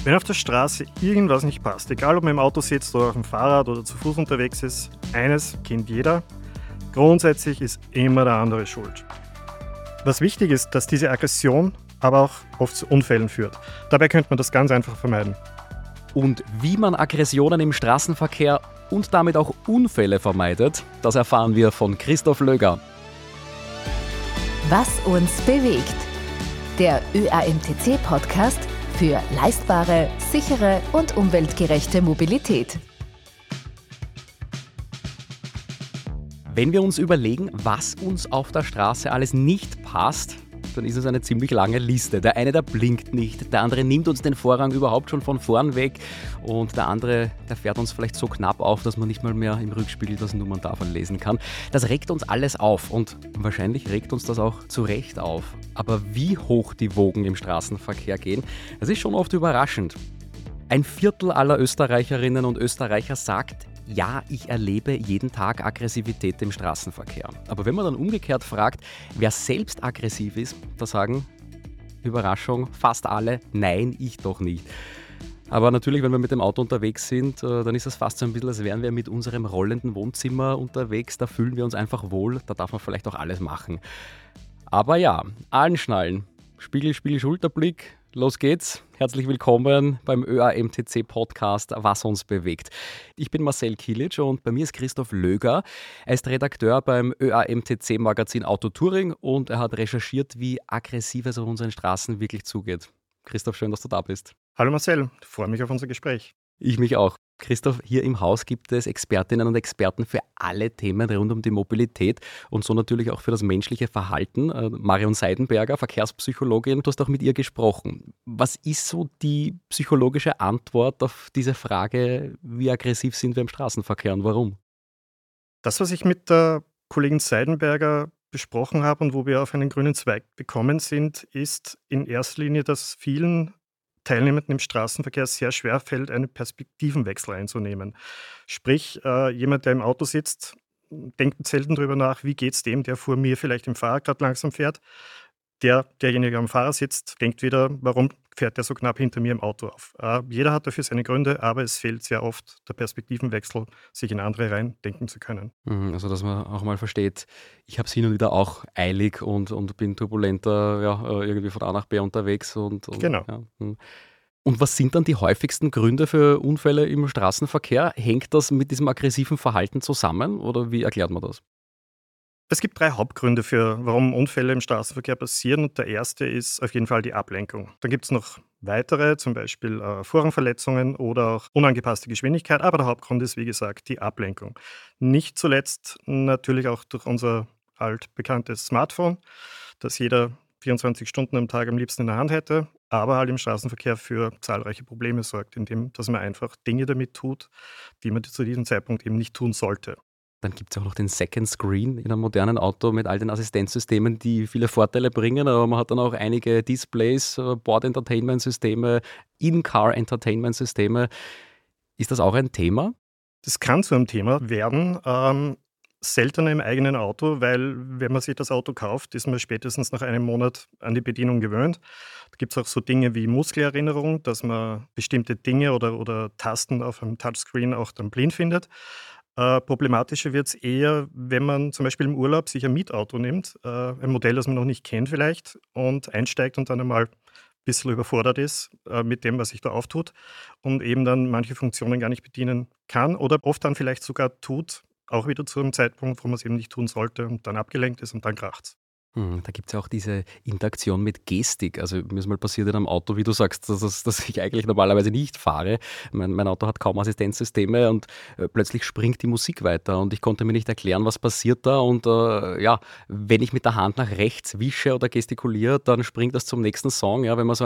Wenn auf der Straße irgendwas nicht passt, egal ob man im Auto sitzt oder auf dem Fahrrad oder zu Fuß unterwegs ist, eines kennt jeder: grundsätzlich ist immer der andere schuld. Was wichtig ist, dass diese Aggression aber auch oft zu Unfällen führt. Dabei könnte man das ganz einfach vermeiden. Und wie man Aggressionen im Straßenverkehr und damit auch Unfälle vermeidet, das erfahren wir von Christoph Löger. Was uns bewegt. Der ÖAMTC-Podcast für leistbare, sichere und umweltgerechte Mobilität. Wenn wir uns überlegen, was uns auf der Straße alles nicht passt, dann ist es eine ziemlich lange Liste. Der eine, der blinkt nicht, der andere nimmt uns den Vorrang überhaupt schon von vorn weg und der andere, der fährt uns vielleicht so knapp auf, dass man nicht mal mehr im Rückspiegel das Nummerntafel lesen kann. Das regt uns alles auf und wahrscheinlich regt uns das auch zu Recht auf. Aber wie hoch die Wogen im Straßenverkehr gehen, das ist schon oft überraschend. Ein Viertel aller Österreicherinnen und Österreicher sagt: Ja, ich erlebe jeden Tag Aggressivität im Straßenverkehr. Aber wenn man dann umgekehrt fragt, wer selbst aggressiv ist, da sagen, Überraschung, fast alle: Nein, ich doch nicht. Aber natürlich, wenn wir mit dem Auto unterwegs sind, dann ist es fast so ein bisschen, als wären wir mit unserem rollenden Wohnzimmer unterwegs. Da fühlen wir uns einfach wohl, da darf man vielleicht auch alles machen. Aber ja, anschnallen, Spiegel, Spiegel, Schulterblick, los geht's. Herzlich willkommen beim ÖAMTC-Podcast Was uns bewegt. Ich bin Marcel Kilic und bei mir ist Christoph Löger. Er ist Redakteur beim ÖAMTC-Magazin Auto Touring und er hat recherchiert, wie aggressiv es auf unseren Straßen wirklich zugeht. Christoph, schön, dass du da bist. Hallo Marcel, ich freue mich auf unser Gespräch. Ich mich auch. Christoph, hier im Haus gibt es Expertinnen und Experten für alle Themen rund um die Mobilität und so natürlich auch für das menschliche Verhalten. Marion Seidenberger, Verkehrspsychologin, du hast auch mit ihr gesprochen. Was ist so die psychologische Antwort auf diese Frage, wie aggressiv sind wir im Straßenverkehr und warum? Das, was ich mit der Kollegin Seidenberger besprochen habe und wo wir auf einen grünen Zweig gekommen sind, ist in erster Linie, dass vielen Teilnehmenden im Straßenverkehr sehr schwer fällt, einen Perspektivenwechsel einzunehmen. Sprich, jemand, der im Auto sitzt, denkt selten darüber nach, wie geht es dem, der vor mir vielleicht im Fahrrad gerade langsam fährt. Derjenige, der am Fahrer sitzt, denkt wieder, warum fährt der so knapp hinter mir im Auto auf. Jeder hat dafür seine Gründe, aber es fehlt sehr oft der Perspektivenwechsel, sich in andere rein denken zu können. Also, dass man auch mal versteht, ich habe es hin und wieder auch eilig und bin turbulenter, irgendwie von A nach B unterwegs. Genau. Ja. Und was sind dann die häufigsten Gründe für Unfälle im Straßenverkehr? Hängt das mit diesem aggressiven Verhalten zusammen oder wie erklärt man das? Es gibt 3 Hauptgründe für, warum Unfälle im Straßenverkehr passieren. Und der erste ist auf jeden Fall die Ablenkung. Dann gibt es noch weitere, zum Beispiel Vorrangverletzungen oder auch unangepasste Geschwindigkeit. Aber der Hauptgrund ist, wie gesagt, die Ablenkung. Nicht zuletzt natürlich auch durch unser altbekanntes Smartphone, das jeder 24 Stunden am Tag am liebsten in der Hand hätte, aber halt im Straßenverkehr für zahlreiche Probleme sorgt, indem dass man einfach Dinge damit tut, die man zu diesem Zeitpunkt eben nicht tun sollte. Dann gibt es auch noch den Second Screen in einem modernen Auto mit all den Assistenzsystemen, die viele Vorteile bringen, aber man hat dann auch einige Displays, Board-Entertainment-Systeme, In-Car-Entertainment-Systeme. Ist das auch ein Thema? Das kann zu einem Thema werden, seltener im eigenen Auto, weil wenn man sich das Auto kauft, ist man spätestens nach einem Monat an die Bedienung gewöhnt. Da gibt es auch so Dinge wie Muskelerinnerung, dass man bestimmte Dinge oder Tasten auf einem Touchscreen auch dann blind findet. Problematischer wird es eher, wenn man zum Beispiel im Urlaub sich ein Mietauto nimmt, ein Modell, das man noch nicht kennt vielleicht, und einsteigt und dann einmal ein bisschen überfordert ist mit dem, was sich da auftut und eben dann manche Funktionen gar nicht bedienen kann oder oft dann vielleicht sogar tut, auch wieder zu einem Zeitpunkt, wo man es eben nicht tun sollte und dann abgelenkt ist und dann kracht's. Da gibt es ja auch diese Interaktion mit Gestik. Also mir ist mal passiert in einem Auto, wie du sagst, dass ich eigentlich normalerweise nicht fahre. Mein Auto hat kaum Assistenzsysteme und plötzlich springt die Musik weiter und ich konnte mir nicht erklären, was passiert da. Und wenn ich mit der Hand nach rechts wische oder gestikuliere, dann springt das zum nächsten Song. Ja, wenn man so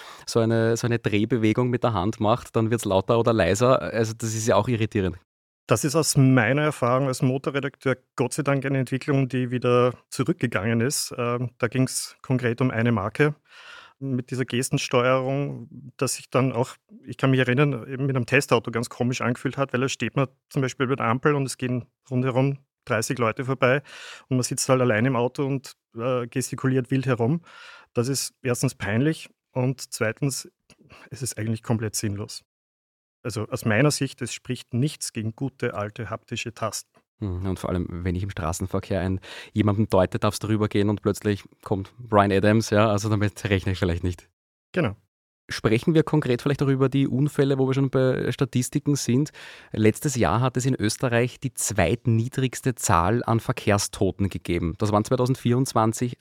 eine Drehbewegung mit der Hand macht, dann wird es lauter oder leiser. Also das ist ja auch irritierend. Das ist aus meiner Erfahrung als Motorredakteur Gott sei Dank eine Entwicklung, die wieder zurückgegangen ist. Da ging es konkret um eine Marke mit dieser Gestensteuerung, dass sich dann auch, ich kann mich erinnern, eben mit einem Testauto ganz komisch angefühlt hat, weil da steht man zum Beispiel über der Ampel und es gehen rundherum 30 Leute vorbei und man sitzt halt allein im Auto und gestikuliert wild herum. Das ist erstens peinlich und zweitens es ist eigentlich komplett sinnlos. Also aus meiner Sicht, es spricht nichts gegen gute alte haptische Tasten. Und vor allem, wenn ich im Straßenverkehr jemandem deute, darfst du rübergehen und plötzlich kommt Bryan Adams, ja, also damit rechne ich vielleicht nicht. Genau. Sprechen wir konkret vielleicht auch über die Unfälle, wo wir schon bei Statistiken sind. Letztes Jahr hat es in Österreich die zweitniedrigste Zahl an Verkehrstoten gegeben. Das waren 2024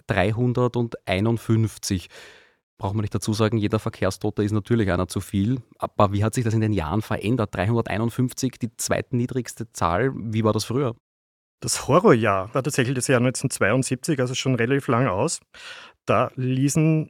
351. Braucht man nicht dazu sagen, jeder Verkehrstote ist natürlich einer zu viel. Aber wie hat sich das in den Jahren verändert? 351, die zweitniedrigste Zahl. Wie war das früher? Das Horrorjahr war tatsächlich das Jahr 1972, also schon relativ lang aus. Da ließen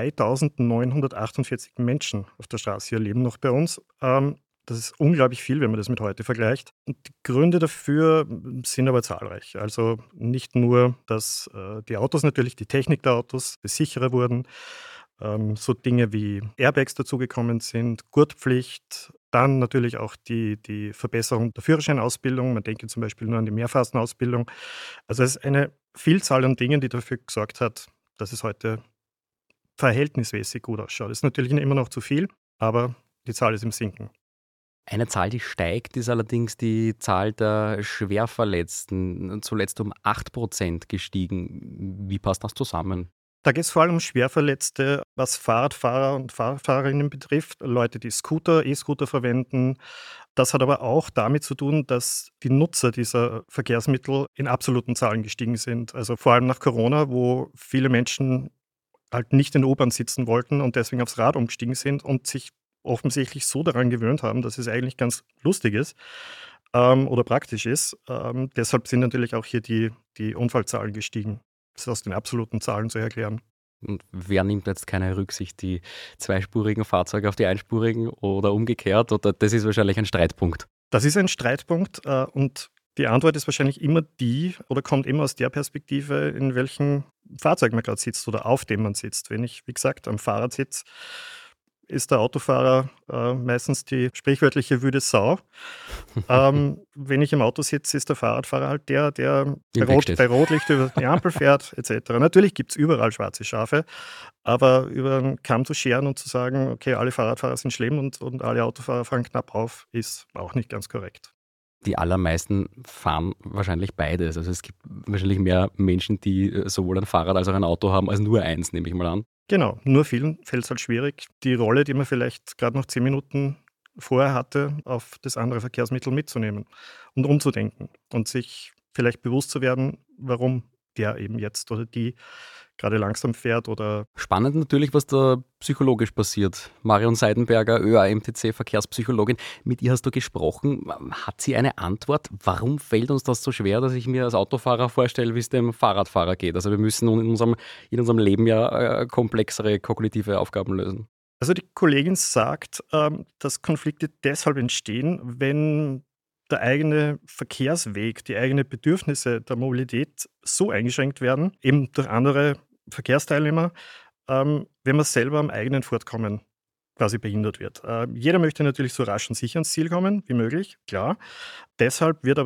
2948 Menschen auf der Straße ihr Leben noch bei uns. Das ist unglaublich viel, wenn man das mit heute vergleicht. Und die Gründe dafür sind aber zahlreich. Also nicht nur, dass die Autos natürlich, die Technik der Autos sicherer wurden, so Dinge wie Airbags dazugekommen sind, Gurtpflicht, dann natürlich auch die Verbesserung der Führerscheinausbildung. Man denke zum Beispiel nur an die Mehrphasenausbildung. Also es ist eine Vielzahl an Dingen, die dafür gesorgt hat, dass es heute verhältnismäßig gut ausschaut. Das ist natürlich immer noch zu viel, aber die Zahl ist im Sinken. Eine Zahl, die steigt, ist allerdings die Zahl der Schwerverletzten, zuletzt um 8% gestiegen. Wie passt das zusammen? Da geht es vor allem um Schwerverletzte, was Fahrradfahrer und Fahrradfahrerinnen betrifft, Leute, die E-Scooter verwenden. Das hat aber auch damit zu tun, dass die Nutzer dieser Verkehrsmittel in absoluten Zahlen gestiegen sind. Also vor allem nach Corona, wo viele Menschen halt nicht in der U-Bahn sitzen wollten und deswegen aufs Rad umgestiegen sind und sich offensichtlich so daran gewöhnt haben, dass es eigentlich ganz lustig ist oder praktisch ist. Deshalb sind natürlich auch hier die Unfallzahlen gestiegen. Das ist aus den absoluten Zahlen zu erklären. Und wer nimmt jetzt keine Rücksicht, die zweispurigen Fahrzeuge auf die einspurigen oder umgekehrt? Oder das ist wahrscheinlich ein Streitpunkt. Das ist ein Streitpunkt und die Antwort ist wahrscheinlich immer die oder kommt immer aus der Perspektive, in welchem Fahrzeug man gerade sitzt oder auf dem man sitzt. Wenn ich, wie gesagt, am Fahrrad sitze, ist der Autofahrer meistens die sprichwörtliche wüde Sau. Wenn ich im Auto sitze, ist der Fahrradfahrer halt der bei Rotlicht über die Ampel fährt, etc. Natürlich gibt es überall schwarze Schafe, aber über einen Kamm zu scheren und zu sagen, okay, alle Fahrradfahrer sind schlimm und alle Autofahrer fahren knapp auf, ist auch nicht ganz korrekt. Die allermeisten fahren wahrscheinlich beides. Also es gibt wahrscheinlich mehr Menschen, die sowohl ein Fahrrad als auch ein Auto haben, als nur eins, nehme ich mal an. Genau, nur vielen fällt es halt schwierig, die Rolle, die man vielleicht gerade noch 10 Minuten vorher hatte, auf das andere Verkehrsmittel mitzunehmen und umzudenken und sich vielleicht bewusst zu werden, warum der eben jetzt oder die gerade langsam fährt oder. Spannend natürlich, was da psychologisch passiert. Marion Seidenberger, ÖAMTC, Verkehrspsychologin, mit ihr hast du gesprochen. Hat sie eine Antwort? Warum fällt uns das so schwer, dass ich mir als Autofahrer vorstelle, wie es dem Fahrradfahrer geht? Also wir müssen in unserem Leben ja komplexere kognitive Aufgaben lösen. Also die Kollegin sagt, dass Konflikte deshalb entstehen, wenn der eigene Verkehrsweg, die eigenen Bedürfnisse der Mobilität so eingeschränkt werden, eben durch andere Verkehrsteilnehmer, wenn man selber am eigenen Fortkommen quasi behindert wird. Jeder möchte natürlich so rasch und sicher ans Ziel kommen wie möglich, klar. Deshalb wird aber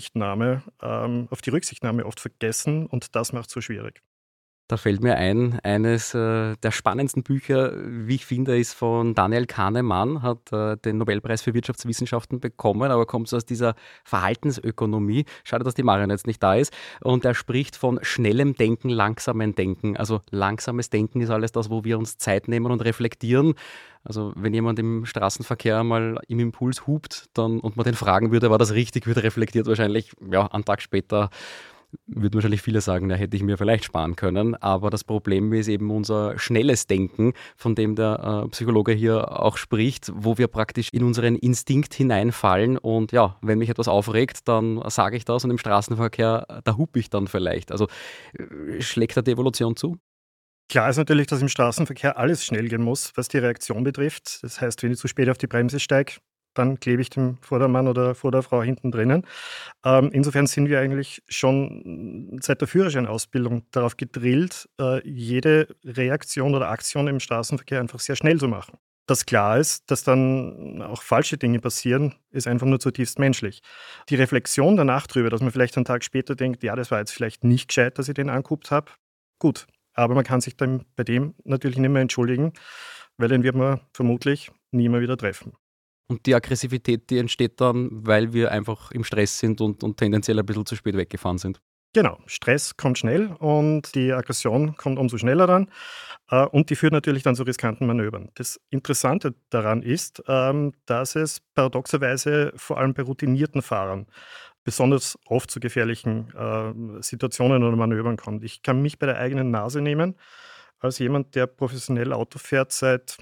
auf die Rücksichtnahme oft vergessen und das macht es so schwierig. Da fällt mir ein, eines der spannendsten Bücher, wie ich finde, ist von Daniel Kahnemann, hat den Nobelpreis für Wirtschaftswissenschaften bekommen, aber kommt so aus dieser Verhaltensökonomie. Schade, dass die Marion jetzt nicht da ist. Und er spricht von schnellem Denken, langsamem Denken. Also langsames Denken ist alles das, wo wir uns Zeit nehmen und reflektieren. Also wenn jemand im Straßenverkehr mal im Impuls hupt und man den fragen würde, war das richtig, wird reflektiert wahrscheinlich, ja, einen Tag später würden wahrscheinlich viele sagen, da hätte ich mir vielleicht sparen können. Aber das Problem ist eben unser schnelles Denken, von dem der Psychologe hier auch spricht, wo wir praktisch in unseren Instinkt hineinfallen. Und ja, wenn mich etwas aufregt, dann sage ich das und im Straßenverkehr, da hupe ich dann vielleicht. Also schlägt da die Evolution zu? Klar ist natürlich, dass im Straßenverkehr alles schnell gehen muss, was die Reaktion betrifft. Das heißt, wenn ich zu spät auf die Bremse steige, dann klebe ich dem Vordermann oder vor der Frau hinten drinnen. Insofern sind wir eigentlich schon seit der Führerscheinausbildung darauf gedrillt, jede Reaktion oder Aktion im Straßenverkehr einfach sehr schnell zu machen. Dass klar ist, dass dann auch falsche Dinge passieren, ist einfach nur zutiefst menschlich. Die Reflexion danach drüber, dass man vielleicht einen Tag später denkt, ja, das war jetzt vielleicht nicht gescheit, dass ich den angeguckt habe, gut. Aber man kann sich dann bei dem natürlich nicht mehr entschuldigen, weil den wird man vermutlich nie mehr wieder treffen. Und die Aggressivität, die entsteht dann, weil wir einfach im Stress sind und tendenziell ein bisschen zu spät weggefahren sind. Genau, Stress kommt schnell und die Aggression kommt umso schneller dann. Und die führt natürlich dann zu riskanten Manövern. Das Interessante daran ist, dass es paradoxerweise vor allem bei routinierten Fahrern besonders oft zu gefährlichen Situationen oder Manövern kommt. Ich kann mich bei der eigenen Nase nehmen, als jemand, der professionell Auto fährt seit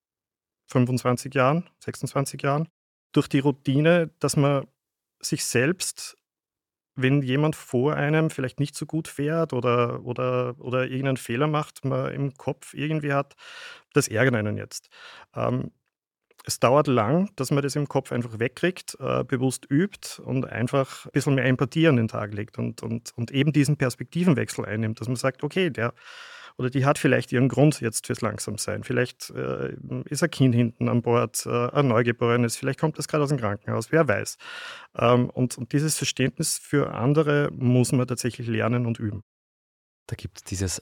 25 Jahren, 26 Jahren, durch die Routine, dass man sich selbst, wenn jemand vor einem vielleicht nicht so gut fährt oder irgendeinen Fehler macht, man im Kopf irgendwie hat, das ärgert einen jetzt. Ähm, Es dauert lang, dass man das im Kopf einfach wegkriegt, bewusst übt und einfach ein bisschen mehr Empathie an den Tag legt und eben diesen Perspektivenwechsel einnimmt, dass man sagt, okay, der oder die hat vielleicht ihren Grund jetzt fürs Langsamsein. Vielleicht ist ein Kind hinten an Bord, ein Neugeborenes, vielleicht kommt das gerade aus dem Krankenhaus, wer weiß. Und dieses Verständnis für andere muss man tatsächlich lernen und üben. Da gibt es dieses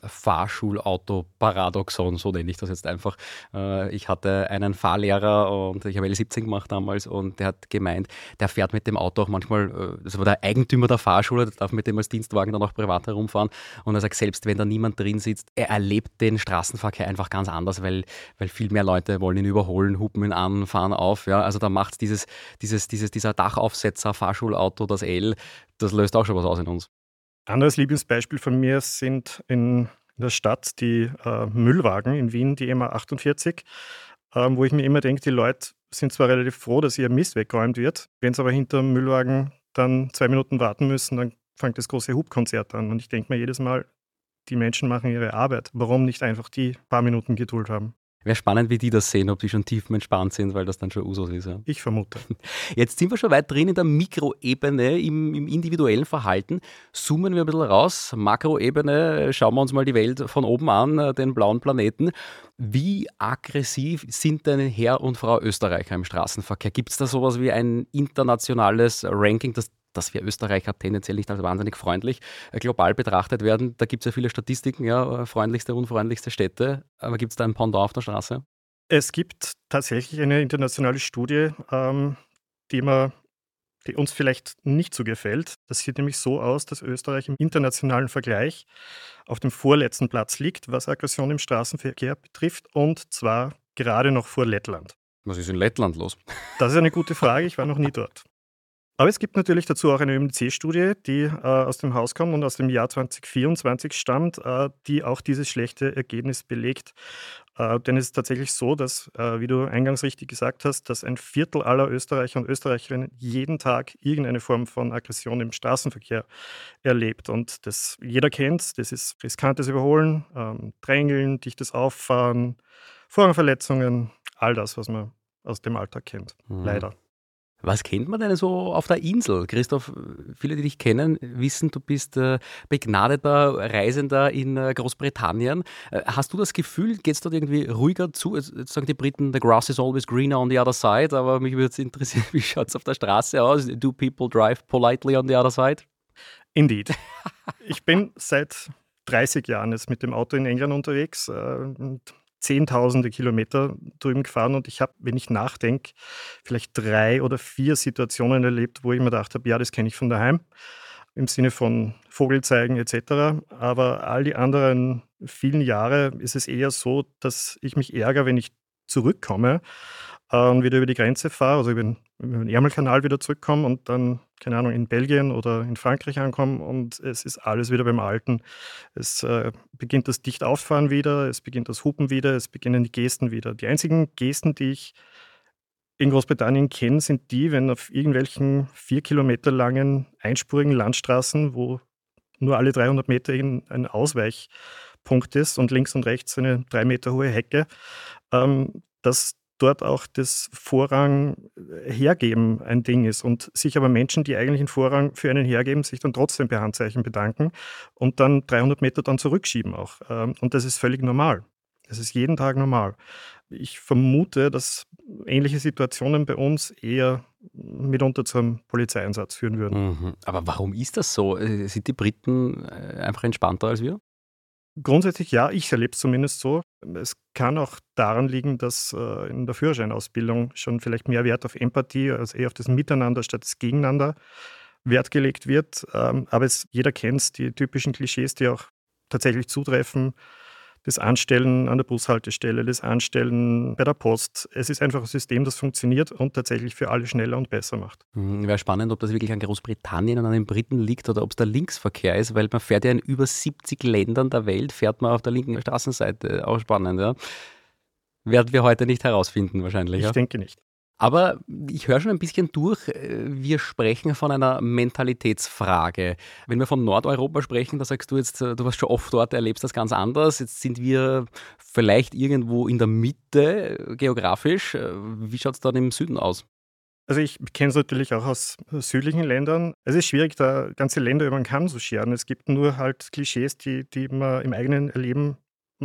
Fahrschulauto-Paradoxon, so nenne ich das jetzt einfach. Ich hatte einen Fahrlehrer und ich habe L17 gemacht damals und der hat gemeint, der fährt mit dem Auto auch manchmal, das war der Eigentümer der Fahrschule, der darf mit dem als Dienstwagen dann auch privat herumfahren und er sagt, selbst wenn da niemand drin sitzt, er erlebt den Straßenverkehr einfach ganz anders, weil viel mehr Leute wollen ihn überholen, hupen ihn an, fahren auf. Ja? Also da macht dieser Dachaufsetzer, Fahrschulauto, das L, das löst auch schon was aus in uns. Anderes Lieblingsbeispiel von mir sind in der Stadt die Müllwagen in Wien, die MA 48, wo ich mir immer denke, die Leute sind zwar relativ froh, dass ihr Mist weggeräumt wird, wenn sie aber hinter dem Müllwagen dann 2 Minuten warten müssen, dann fängt das große Hubkonzert an. Und ich denke mir jedes Mal, die Menschen machen ihre Arbeit. Warum nicht einfach die paar Minuten Geduld haben? Wäre spannend, wie die das sehen, ob die schon tiefenentspannt sind, weil das dann schon Usus ist. Ja. Ich vermute. Jetzt sind wir schon weit drin in der Mikroebene, im individuellen Verhalten. Zoomen wir ein bisschen raus. Makroebene, schauen wir uns mal die Welt von oben an, den blauen Planeten. Wie aggressiv sind denn Herr und Frau Österreicher im Straßenverkehr? Gibt es da sowas wie ein internationales Ranking, dass wir Österreicher tendenziell nicht als wahnsinnig freundlich global betrachtet werden? Da gibt es ja viele Statistiken, ja, freundlichste, unfreundlichste Städte. Aber gibt es da ein Pendant auf der Straße? Es gibt tatsächlich eine internationale Studie, die uns vielleicht nicht so gefällt. Das sieht nämlich so aus, dass Österreich im internationalen Vergleich auf dem vorletzten Platz liegt, was Aggression im Straßenverkehr betrifft, und zwar gerade noch vor Lettland. Was ist in Lettland los? Das ist eine gute Frage, ich war noch nie dort. Aber es gibt natürlich dazu auch eine ÖMC-Studie, die aus dem Haus kommt und aus dem Jahr 2024 stammt, die auch dieses schlechte Ergebnis belegt. Denn es ist tatsächlich so, dass, wie du eingangs richtig gesagt hast, dass ein Viertel aller Österreicher und Österreicherinnen jeden Tag irgendeine Form von Aggression im Straßenverkehr erlebt. Und das jeder kennt, das ist riskantes Überholen, Drängeln, dichtes Auffahren, Vorrangverletzungen, all das, was man aus dem Alltag kennt, leider. Was kennt man denn so auf der Insel? Christoph, viele, die dich kennen, wissen, du bist begnadeter Reisender in Großbritannien. Hast du das Gefühl, geht es dort irgendwie ruhiger zu? Jetzt sagen die Briten, the grass is always greener on the other side, aber mich würde es interessieren, wie schaut es auf der Straße aus? Do people drive politely on the other side? Indeed. Ich bin seit 30 Jahren jetzt mit dem Auto in England unterwegs und Zehntausende Kilometer drüben gefahren und ich habe, wenn ich nachdenke, vielleicht 3 oder 4 Situationen erlebt, wo ich mir gedacht habe, ja, das kenne ich von daheim, im Sinne von Vogelzeigen etc. Aber all die anderen vielen Jahre ist es eher so, dass ich mich ärgere, wenn ich zurückkomme und wieder über die Grenze fahre, also über den Ärmelkanal wieder zurückkomme und dann, keine Ahnung, in Belgien oder in Frankreich ankomme und es ist alles wieder beim Alten. Es beginnt das Dichtauffahren wieder, es beginnt das Hupen wieder, es beginnen die Gesten wieder. Die einzigen Gesten, die ich in Großbritannien kenne, sind die, wenn auf irgendwelchen 4 Kilometer langen einspurigen Landstraßen, wo nur alle 300 Meter ein Ausweichpunkt ist und links und rechts eine 3 Meter hohe Hecke, dass dort auch das Vorrang hergeben ein Ding ist und sich aber Menschen, die eigentlich einen Vorrang für einen hergeben, sich dann trotzdem per Handzeichen bedanken und dann 300 Meter dann zurückschieben auch. Und das ist völlig normal. Das ist jeden Tag normal. Ich vermute, dass ähnliche Situationen bei uns eher mitunter zum Polizeieinsatz führen würden. Aber warum ist das so? Sind die Briten einfach entspannter als wir? Grundsätzlich ja, ich erlebe es zumindest so. Es kann auch daran liegen, dass in der Führerscheinausbildung schon vielleicht mehr Wert auf Empathie, also eher auf das Miteinander statt das Gegeneinander Wert gelegt wird. Aber jeder kennt die typischen Klischees, die auch tatsächlich zutreffen. Das Anstellen an der Bushaltestelle, das Anstellen bei der Post. Es ist einfach ein System, das funktioniert und tatsächlich für alle schneller und besser macht. Wäre spannend, ob das wirklich an Großbritannien und an den Briten liegt oder ob es der Linksverkehr ist, weil man fährt ja in über 70 Ländern der Welt, fährt man auf der linken Straßenseite. Auch spannend, ja. Werden wir heute nicht herausfinden wahrscheinlich. Ich denke nicht. Aber ich höre schon ein bisschen durch, wir sprechen von einer Mentalitätsfrage. Wenn wir von Nordeuropa sprechen, da sagst du jetzt, du warst schon oft dort, erlebst das ganz anders. Jetzt sind wir vielleicht irgendwo in der Mitte geografisch. Wie schaut es dann im Süden aus? Also ich kenne es natürlich auch aus südlichen Ländern. Es ist schwierig, da ganze Länder über den Kamm zu scheren. Es gibt nur halt Klischees, die man im eigenen Erleben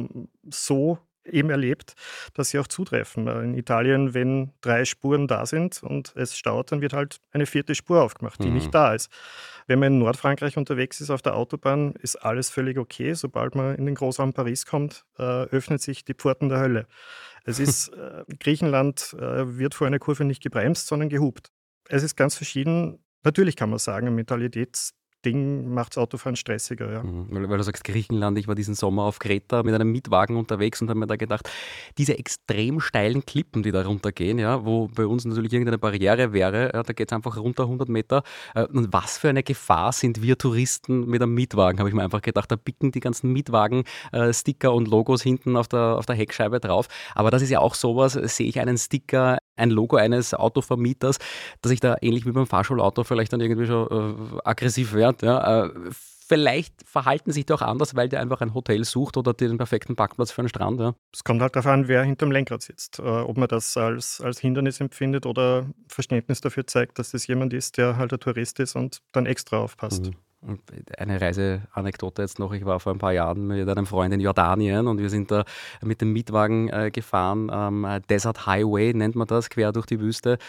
so eben erlebt, dass sie auch zutreffen. In Italien, wenn 3 Spuren da sind und es staut, dann wird halt eine 4. Spur aufgemacht, die nicht da ist. Wenn man in Nordfrankreich unterwegs ist auf der Autobahn, ist alles völlig okay. Sobald man in den Großraum Paris kommt, öffnet sich die Pforten der Hölle. Es ist, Griechenland wird vor einer Kurve nicht gebremst, sondern gehupt. Es ist ganz verschieden. Natürlich kann man sagen, ein Mentalitätsding macht das Autofahren stressiger. Ja. Weil du sagst Griechenland, ich war diesen Sommer auf Kreta mit einem Mietwagen unterwegs und habe mir da gedacht, diese extrem steilen Klippen, die da runtergehen, ja, wo bei uns natürlich irgendeine Barriere wäre, ja, da geht es einfach runter 100 Meter. Und was für eine Gefahr sind wir Touristen mit einem Mietwagen, habe ich mir einfach gedacht. Da picken die ganzen Mietwagen Sticker und Logos hinten auf der Heckscheibe drauf. Aber das ist ja auch sowas, sehe ich einen Sticker, ein Logo eines Autovermieters, dass ich da ähnlich wie beim Fahrschulauto vielleicht dann irgendwie schon aggressiv werde. Ja. Vielleicht verhalten sich die auch anders, weil der einfach ein Hotel sucht oder den perfekten Parkplatz für einen Strand. Ja. Es kommt halt darauf an, wer hinterm Lenkrad sitzt. Ob man das als Hindernis empfindet oder Verständnis dafür zeigt, dass das jemand ist, der halt ein Tourist ist und dann extra aufpasst. Und eine Reiseanekdote jetzt noch, ich war vor ein paar Jahren mit einem Freund in Jordanien und wir sind da mit dem Mietwagen gefahren, Desert Highway nennt man das, quer durch die Wüste,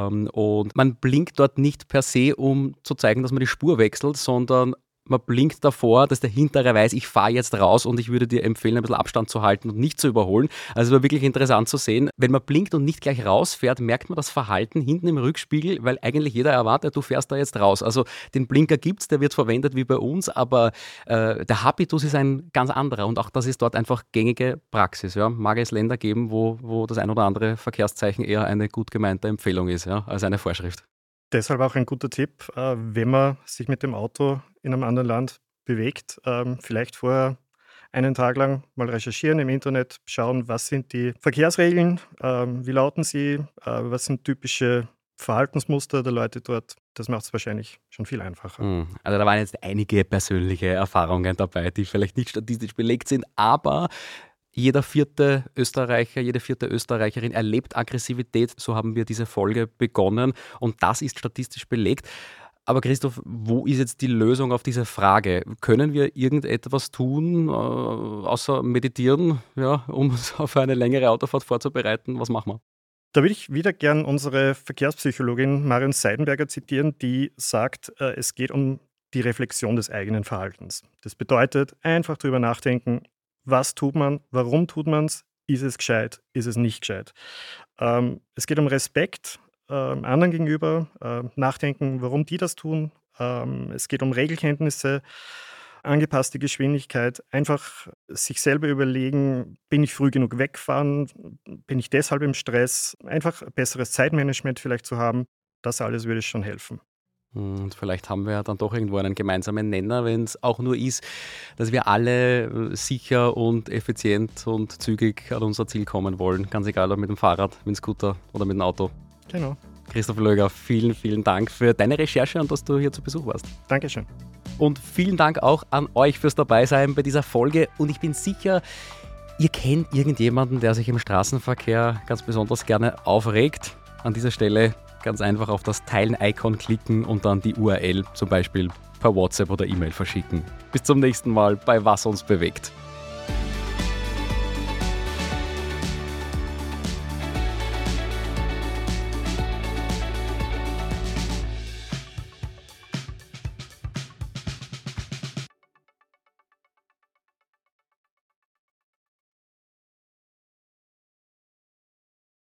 und man blinkt dort nicht per se, um zu zeigen, dass man die Spur wechselt, sondern man blinkt davor, dass der Hintere weiß, ich fahre jetzt raus und ich würde dir empfehlen, ein bisschen Abstand zu halten und nicht zu überholen. Also es war wirklich interessant zu sehen. Wenn man blinkt und nicht gleich rausfährt, merkt man das Verhalten hinten im Rückspiegel, weil eigentlich jeder erwartet, du fährst da jetzt raus. Also den Blinker gibt es, der wird verwendet wie bei uns, aber der Habitus ist ein ganz anderer und auch das ist dort einfach gängige Praxis. Ja. Mag es Länder geben, wo das ein oder andere Verkehrszeichen eher eine gut gemeinte Empfehlung ist, ja, als eine Vorschrift. Deshalb auch ein guter Tipp, wenn man sich mit dem Auto in einem anderen Land bewegt, vielleicht vorher einen Tag lang mal recherchieren im Internet, schauen, was sind die Verkehrsregeln, wie lauten sie, was sind typische Verhaltensmuster der Leute dort. Das macht es wahrscheinlich schon viel einfacher. Also da waren jetzt einige persönliche Erfahrungen dabei, die vielleicht nicht statistisch belegt sind, aber jeder 4. Österreicher, jede 4. Österreicherin erlebt Aggressivität. So haben wir diese Folge begonnen und das ist statistisch belegt. Aber Christoph, wo ist jetzt die Lösung auf diese Frage? Können wir irgendetwas tun, außer meditieren, ja, um uns auf eine längere Autofahrt vorzubereiten? Was machen wir? Da würde ich wieder gern unsere Verkehrspsychologin Marion Seidenberger zitieren, die sagt, es geht um die Reflexion des eigenen Verhaltens. Das bedeutet, einfach drüber nachdenken, was tut man, warum tut man es, ist es gescheit, ist es nicht gescheit. Es geht um Respekt anderen gegenüber, nachdenken, warum die das tun. Es geht um Regelkenntnisse, angepasste Geschwindigkeit, einfach sich selber überlegen, bin ich früh genug weggefahren, bin ich deshalb im Stress, einfach ein besseres Zeitmanagement vielleicht zu haben. Das alles würde schon helfen. Und vielleicht haben wir ja dann doch irgendwo einen gemeinsamen Nenner, wenn es auch nur ist, dass wir alle sicher und effizient und zügig an unser Ziel kommen wollen. Ganz egal, ob mit dem Fahrrad, mit dem Scooter oder mit dem Auto. Genau. Christoph Löger, vielen, vielen Dank für deine Recherche und dass du hier zu Besuch warst. Dankeschön. Und vielen Dank auch an euch fürs Dabeisein bei dieser Folge. Und ich bin sicher, ihr kennt irgendjemanden, der sich im Straßenverkehr ganz besonders gerne aufregt. An dieser Stelle ganz einfach auf das Teilen-Icon klicken und dann die URL zum Beispiel per WhatsApp oder E-Mail verschicken. Bis zum nächsten Mal bei Was uns bewegt.